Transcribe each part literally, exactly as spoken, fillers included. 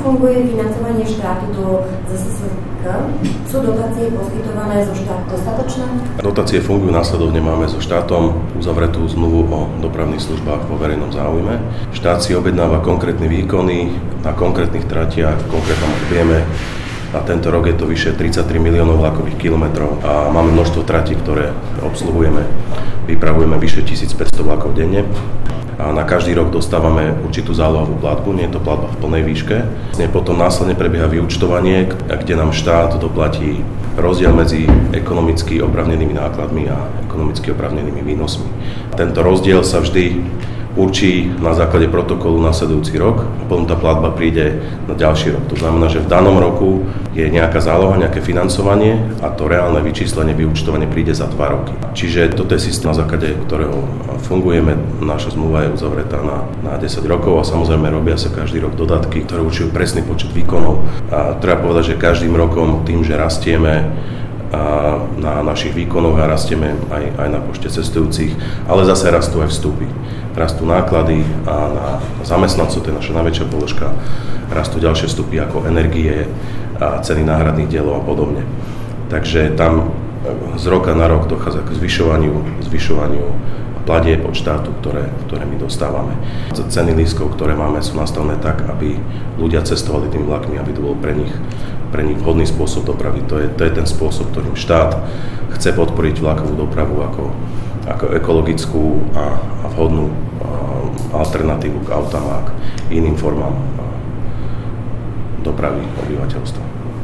funguje financovanie štátu do zet es es ká? Sú dotácie poskytované zo štátu dostatočné? Dotácie fungujú následovne. Máme so štátom uzavretú zmluvu o dopravných službách vo verejnom záujme. Štát si objednáva konkrétne výkony na konkrétnych tratiach, v konkrétnom objeme. A tento rok je to vyše tridsaťtri miliónov vlakových kilometrov a máme množstvo tratí, ktoré obsluhujeme. Vypravujeme vyše tisícpäťsto vlakov denne. A na každý rok dostávame určitú zálohovú platbu, nie je to platba v plnej výške. Potom následne prebieha vyúčtovanie, kde nám štát doplatí rozdiel medzi ekonomicky oprávnenými nákladmi a ekonomicky oprávnenými výnosmi. Tento rozdiel sa vždy určí na základe protokolu nasledujúci rok a potom tá platba príde na ďalší rok. To znamená, že v danom roku je nejaká záloha, nejaké financovanie a to reálne vyčíslenie, vyúčtovanie príde za dva roky. Čiže toto je systém, na základe ktorého fungujeme. Naša zmluva je uzavretá na, na desať rokov a samozrejme robia sa každý rok dodatky, ktoré určujú presný počet výkonov. A treba povedať, že každým rokom tým, že rastieme a na našich výkonoch a rastieme aj, aj na počte cestujúcich, ale zase rastú aj vstupy. Rastú náklady a na zamestnancov, to je naša najväčšia položka, rastú ďalšie vstupy ako energie a ceny náhradných dielov a podobne. Takže tam z roka na rok dochádza k zvyšovaniu, zvyšovaniu platieb od štátu, ktoré, ktoré my dostávame. Ceny lístkov, ktoré máme, sú nastavené tak, aby ľudia cestovali tými vlakmi, aby to bol pre nich pre nich vhodný spôsob dopravy. To je, to je ten spôsob, ktorým štát chce podporiť vlakovú dopravu ako, ako ekologickú a, a vhodnú a, alternatívu k autám a k iným formám a, dopravy obyvateľstva.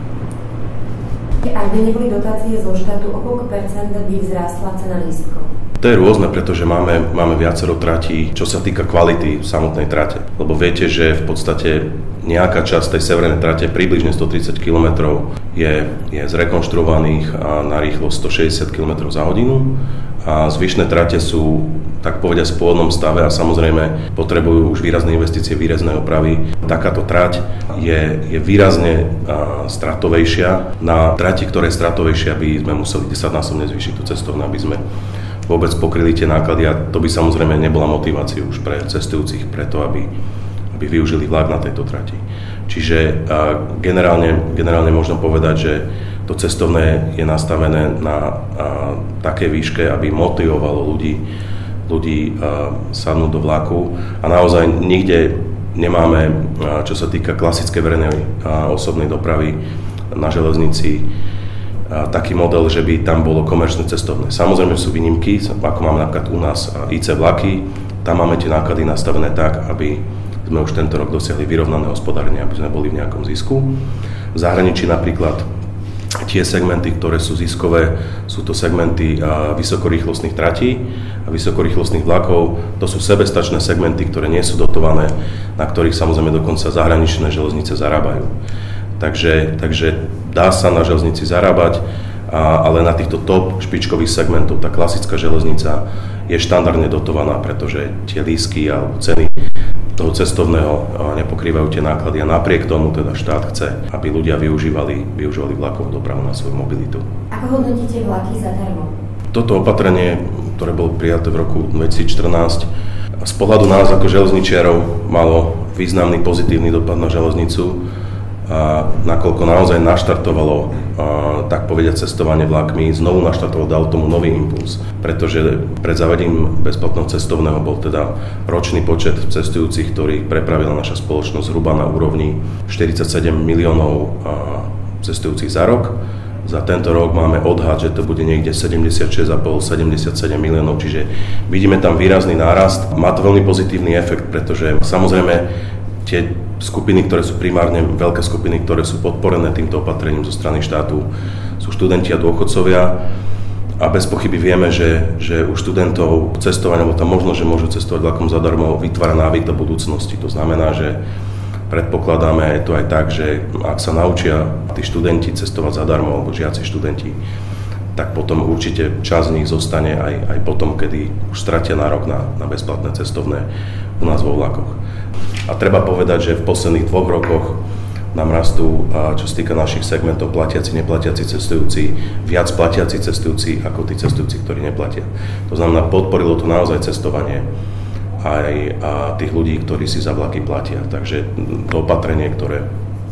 Ak by neboli dotácie zo štátu, o koľko percent by vzrástla cena lístkov? To je rôzne, pretože máme, máme viacero tratí, čo sa týka kvality samotnej trate. Lebo viete, že v podstate nejaká časť tej severnej trate, približne stotridsať kilometrov, je, je zrekonštruovaných a na rýchlosť stošesťdesiat kilometrov za hodinu. A zvyšné trate sú, tak povediať, v pôvodnom stave a samozrejme potrebujú už výrazné investície, výrazné opravy. Takáto trať je, je výrazne a, stratovejšia. Na trati, ktoré je stratovejšia, by sme museli desaťnásobne zvýšiť tú cestovnú, aby sme vôbec pokryli tie náklady a to by samozrejme nebola motivácia už pre cestujúcich preto, aby, aby využili vlak na tejto trati. Čiže a, generálne, generálne možno povedať, že to cestovné je nastavené na a, také výške, aby motivovalo ľudí, ľudí a, sadnúť do vlaku a naozaj nikde nemáme, a, čo sa týka klasickej verejnej a, osobnej dopravy na železnici, taký model, že by tam bolo komerčné cestovné. Samozrejme sú výnimky, ako máme napríklad u nás í cé vlaky, tam máme tie náklady nastavené tak, aby sme už tento rok dosiahli vyrovnané hospodárenie, aby sme boli v nejakom zisku. V zahraničí napríklad tie segmenty, ktoré sú ziskové, sú to segmenty vysokorýchlostných tratí a vysokorýchlostných vlakov. To sú sebestačné segmenty, ktoré nie sú dotované, na ktorých samozrejme dokonca zahraničné železnice zarábajú. Takže, takže dá sa na železnici zarábať, a, ale na týchto top špičkových segmentov tá klasická železnica je štandardne dotovaná, pretože tie lístky a ceny toho cestovného nepokrývajú tie náklady a napriek tomu teda štát chce, aby ľudia využívali, využívali vlakovú dopravu na svoju mobilitu. Ako hodnotíte vlaky zadarmo? Toto opatrenie, ktoré bolo prijaté v roku dvetisícštrnásť, z pohľadu nás ako železničiarov malo významný pozitívny dopad na železnicu, a nakoľko naozaj naštartovalo a, tak povediať cestovanie vlakmi, znovu naštartovalo, dal tomu nový impuls, pretože pred zavedením bezplatného cestovného bol teda ročný počet cestujúcich, ktorých prepravila naša spoločnosť zhruba na úrovni štyridsaťsedem miliónov a, cestujúcich za rok. Za tento rok máme odhad, že to bude niekde sedemdesiatšesť celá päť sedemdesiatsedem miliónov, čiže vidíme tam výrazný nárast. Má to veľmi pozitívny efekt, pretože samozrejme tie skupiny, ktoré sú primárne veľké skupiny, ktoré sú podporené týmto opatrením zo strany štátu, sú študenti a dôchodcovia a bez pochyby vieme, že, že u študentov cestovanie, alebo tam možno, že môžu cestovať vlakom zadarmo, vytvára návyk do budúcnosti. To znamená, že predpokladáme aj to aj tak, že ak sa naučia tí študenti cestovať zadarmo, alebo žiaci študenti, tak potom určite časť z nich zostane aj, aj potom, kedy už stratia nárok na, na bezplatné cestovné u nás vo vlakoch. A treba povedať, že v posledných dvoch rokoch nám rastú, čo sa týka našich segmentov, platiaci, neplatiaci cestujúci, viac platiaci cestujúci ako tí cestujúci, ktorí neplatia. To znamená, podporilo to naozaj cestovanie aj tých ľudí, ktorí si za vlaky platia. Takže to opatrenie, ktoré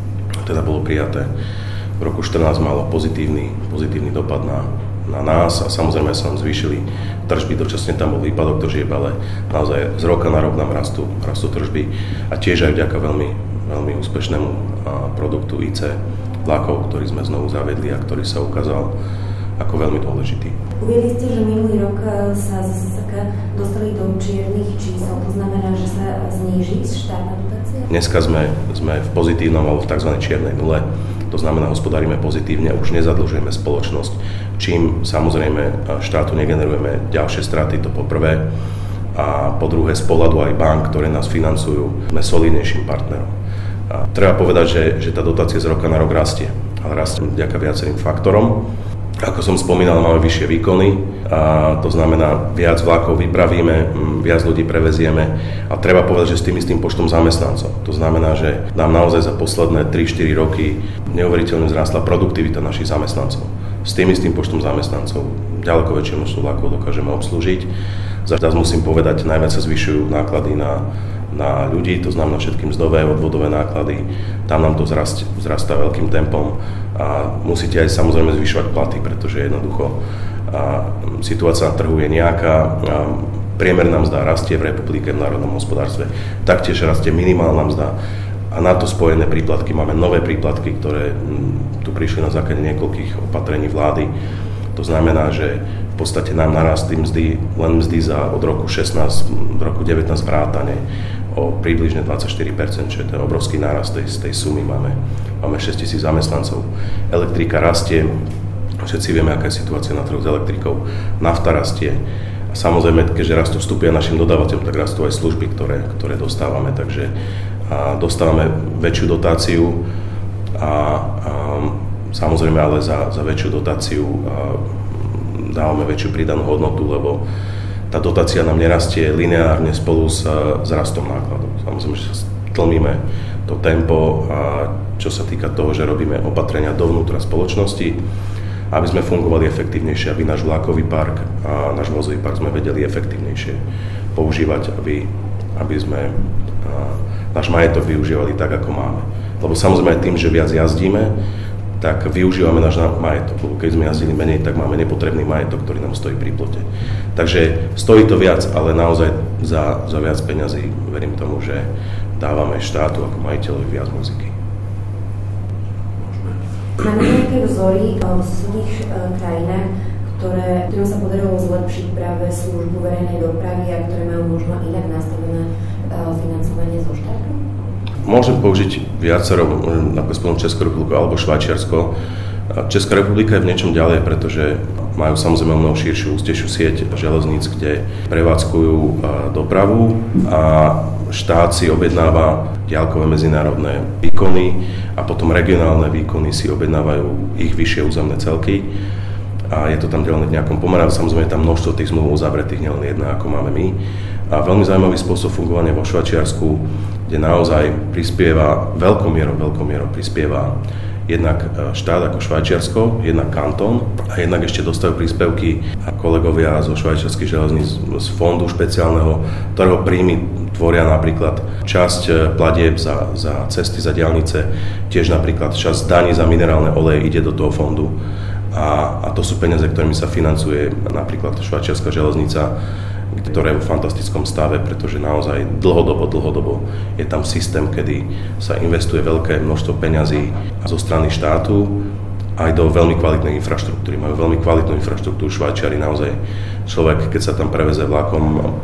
teda bolo prijaté v roku štrnásť, malo pozitívny, pozitívny dopad na, na nás a samozrejme sa nám zvýšili tržby, dočasne tam bol výpadok tržieb, ale naozaj z roka na rok nám rastú, rastú tržby a tiež aj vďaka veľmi, veľmi úspešnému produktu í cé vlakov, ktorý sme znovu zavedli a ktorý sa ukázal ako veľmi dôležitý. Uviedli ste, že minulý rok sa z es es ká dostali do čiernych čísel, to znamená, že sa zníži štátna dotácia? Dneska sme, sme v pozitívnom alebo v tzv. Čiernej nule, to znamená, hospodárime pozitívne, už nezadlžujeme spoločnosť, čím samozrejme štátu negenerujeme ďalšie straty, to po prvé, a po druhé z pohľadu aj bank, ktoré nás financujú, sme solidnejším partnerom. A treba povedať, že, že tá dotácia z roka na rok rastie, ale rastie vďaka viacerým faktorom. Ako som spomínal, máme vyššie výkony, a to znamená, viac vlakov vypravíme, viac ľudí prevezieme a treba povedať, že s tým istým počtom zamestnancov. To znamená, že nám naozaj za posledné tri štyri roky neuveriteľne vzrástla produktivita našich zamestnancov. S tým istým počtom zamestnancov ďaleko väčšie množstvo vlakov dokážeme obslúžiť. Zase musím povedať, najviac sa zvyšujú náklady na na ľudí, to znamená všetkým mzdové, odvodové náklady, tam nám to vzrast, vzrastá veľkým tempom a musíte aj samozrejme zvyšovať platy, pretože jednoducho a, situácia na trhu je nejaká, a, priemerná mzda rastie v republike, v národnom hospodárstve, taktiež rastie minimálna mzda a na to spojené príplatky, máme nové príplatky, ktoré m, tu prišli na základe niekoľkých opatrení vlády. To znamená, že v podstate nám narastli mzdy, len mzdy za od roku šestnásť do roku devätnásť vrátane o približne dvadsaťštyri percent, čo je ten obrovský nárast tej, z tej sumy. Máme, máme šesťtisíc zamestnancov. Elektrika rastie, všetci vieme, aká je situácia na trhu s elektrikou. Nafta rastie. A samozrejme, keďže rastú vstupy a našim dodávateľom, tak rastú aj služby, ktoré, ktoré dostávame. Takže a dostávame väčšiu dotáciu a, a samozrejme ale za, za väčšiu dotáciu a dávame väčšiu pridanú hodnotu, lebo tá dotácia nám nerastie lineárne spolu s, s rastom nákladov. Samozrejme, že sa tlmíme to tempo, a čo sa týka toho, že robíme opatrenia dovnútra spoločnosti, aby sme fungovali efektívnejšie, aby náš vlakový park a náš vozový park sme vedeli efektívnejšie používať, aby, aby sme náš majetok využívali tak, ako máme. Lebo samozrejme aj tým, že viac jazdíme, tak využívame náš majetok. Keď sme jazdili menej, tak máme nepotrebný majetok, ktorý nám stojí pri plote. Takže stojí to viac, ale naozaj za, za viac peňazí verím tomu, že dávame štátu ako majiteľovi viac muziky. Máme nejaké vzory v susedných krajinách, ktoré, ktorým sa podarilo zlepšiť práve službu verejnej dopravy a ktoré majú možno inak nastavené financovanie zo štátu? Môžem použiť viacero, napríklad spomenúť Českú republiku alebo Švajčiarsko. Česká republika je v niečom ďalej, pretože majú samozrejme mnoho širšiu, ústejšiu sieť železníc, kde prevádzkujú dopravu a štát si objednáva diaľkové medzinárodné výkony a potom regionálne výkony si objednávajú ich vyššie územné celky a je to tam delené v nejakom pomere. Samozrejme je tam množstvo tých zmluv uzavretých, nielen jedna, ako máme my. A veľmi zaujímavý spôsob fungovania vo Švajčiarsku, kde naozaj prispieva veľkou mierou, veľkou mierou prispieva jednak štát ako Švajčiarsko, jednak kantón a jednak ešte dostávajú príspevky kolegovia zo švajčiarskych železníc z fondu špeciálneho, ktorého príjmy tvoria napríklad časť platieb za, za cesty, za diaľnice, tiež napríklad časť daní za minerálne oleje ide do toho fondu a, a to sú peniaze, ktorými sa financuje napríklad švajčiarska železnica, ktoré je v fantastickom stave, pretože naozaj dlhodobo, dlhodobo je tam systém, kedy sa investuje veľké množstvo peňazí zo strany štátu aj do veľmi kvalitnej infraštruktúry. Majú veľmi kvalitnú infraštruktúru Švajčiari, naozaj človek, keď sa tam preveze vlakom,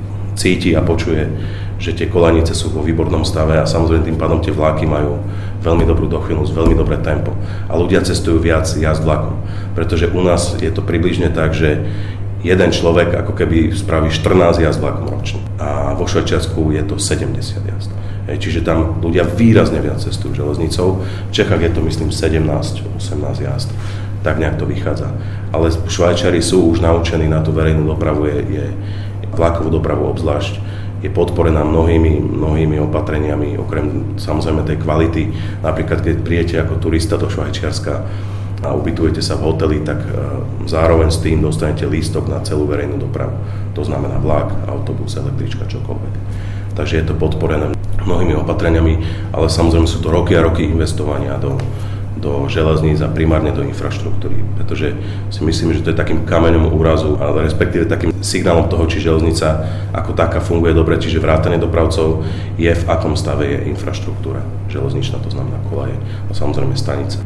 cíti a počuje, že tie koľajnice sú vo výbornom stave a samozrejme tým pádom tie vlaky majú veľmi dobrú dochvíľnosť, veľmi dobré tempo a ľudia cestujú viac jazd vlakom, pretože u nás je to približne tak, že jeden človek ako keby spraví štrnásť jazd vlakom ročne. A vo Švajčiarsku je to sedemdesiat jazd. Čiže tam ľudia výrazne viac cestujú železnicou. V Čechách je to myslím sedemnásť osemnásť jazd. Tak nejak to vychádza. Ale Švajčiari sú už naučení na tú verejnú dopravu, je, je vlakovú dopravu obzvlášť. Je podporená mnohými, mnohými opatreniami, okrem samozrejme tej kvality. Napríklad, keď prijete ako turista do Švajčiarska a ubytujete sa v hoteli, tak zároveň s tým dostanete lístok na celú verejnú dopravu. To znamená vlak, autobus, električka, čokoľvek. Takže je to podporené mnohými opatreniami, ale samozrejme sú to roky a roky investovania do, do železníc a primárne do infraštruktúry, pretože si myslím, že to je takým kameňom úrazu, ale respektíve takým signálom toho, či železnica ako taká funguje dobre, čiže vrátane dopravcov je v akom stave je infraštruktúra železničná, to znamená kolaje a samozrejme stanice.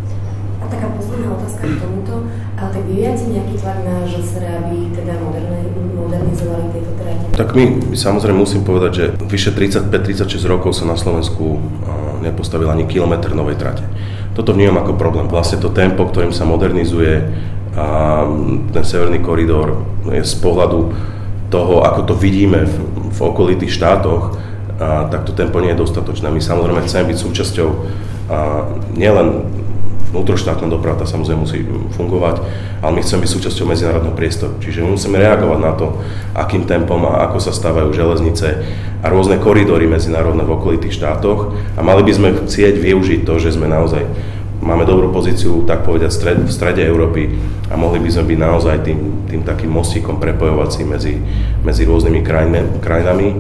A taká posledná otázka k tomuto, ale tak vyvíjate nejaký tlak na ŽSR, aby teda modernizovali tieto trate? Tak my, my samozrejme musím povedať, že vyše tridsaťpäť tridsaťšesť rokov sa na Slovensku nepostavil ani kilometr novej trate. Toto vnímam ako problém. Vlastne to tempo, ktorým sa modernizuje a ten severný koridor je z pohľadu toho, ako to vidíme v, v okolitých štátoch, a, tak to tempo nie je dostatočné. My samozrejme chceme byť súčasťou a, nielen vnútroštátna doprava samozrejme musí fungovať, ale my chceme byť súčasťou medzinárodného priestoru. Čiže my musíme reagovať na to, akým tempom a ako sa stávajú železnice a rôzne koridory medzinárodné v okolitých štátoch a mali by sme chcieť využiť to, že sme naozaj máme dobrú pozíciu, tak povedať, stred, v strede Európy a mohli by sme byť naozaj tým, tým takým mostíkom prepojovacím medzi, medzi rôznymi krajine, krajinami.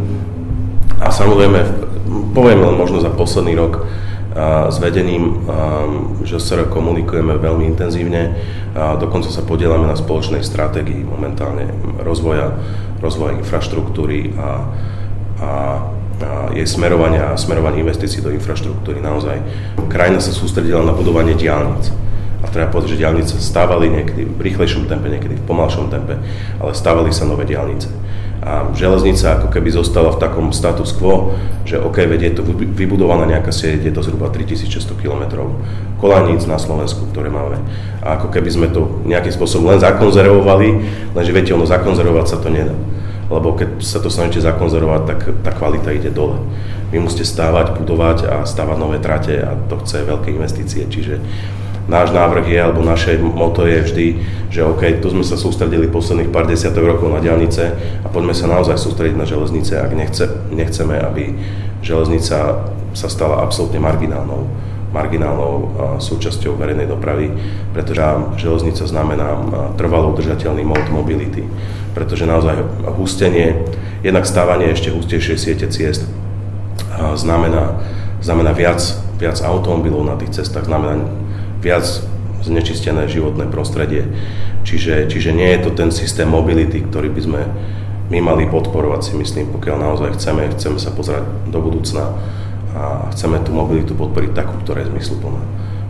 A samozrejme, poviem len možno za posledný rok, a s vedením ŽSR komunikujeme veľmi intenzívne a dokonca sa podielame na spoločnej stratégii momentálne rozvoja, rozvoja infraštruktúry a, a, a jej smerovania a smerovania investícií do infraštruktúry. Naozaj krajina sa sústredila na budovanie diaľnic. A treba povedať, že diaľnice stávali niekedy v rýchlejšom tempe, niekedy v pomalšom tempe, ale stávali sa nové diaľnice. A železnica ako keby zostala v takom status quo, že OK, veď je to vybudovaná nejaká sieť, je to zhruba tritisícšesťsto kilometrov koľajníc na Slovensku, ktoré máme. A ako keby sme to nejakým spôsobom len zakonzervovali, lenže viete, ono zakonzervovať sa to nedá. Lebo keď sa to snažíte zakonzervovať, tak tá kvalita ide dole. Vy musíte stávať, budovať a stávať nové trate a to chce veľké investície, čiže náš návrh je, alebo naše motto je vždy, že OK, tu sme sa sústredili posledných pár desiatok rokov na diaľnice a poďme sa naozaj sústrediť na železnice, ak nechce, nechceme, aby železnica sa stala absolútne marginálnou, marginálnou súčasťou verejnej dopravy, pretože železnica znamená trvalo udržateľný mode mobility, pretože naozaj hustenie, jednak stávanie ešte hustejšej siete ciest znamená, znamená viac, viac automobilov na tých cestách, znamená viac znečistené životné prostredie. Čiže, čiže nie je to ten systém mobility, ktorý by sme my mali podporovať, si myslím, pokiaľ naozaj chceme, chceme sa pozerať do budúcna a chceme tú mobilitu podporiť takú, ktorá je zmysluplná.